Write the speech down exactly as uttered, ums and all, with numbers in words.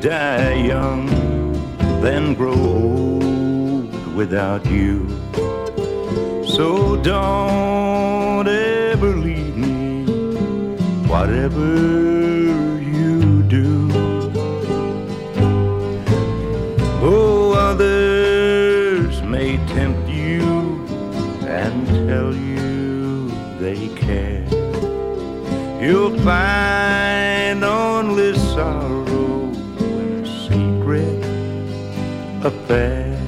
die young, then grow old without you. So don't ever leave me, whatever you do. Oh, others may tempt you and tell you they care. You'll find only sorrow in a secret affair.